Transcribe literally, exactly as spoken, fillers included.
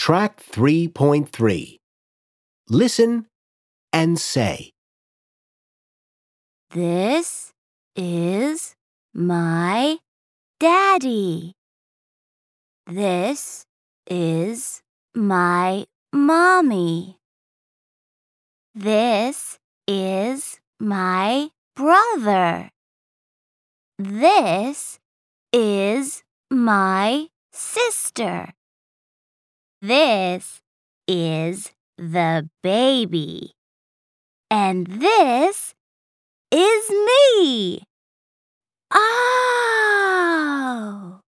Track three point three. Listen and say. This is my daddy. This is my mommy. This is my brother. This is my sister. This is the baby. And this is me. Oh!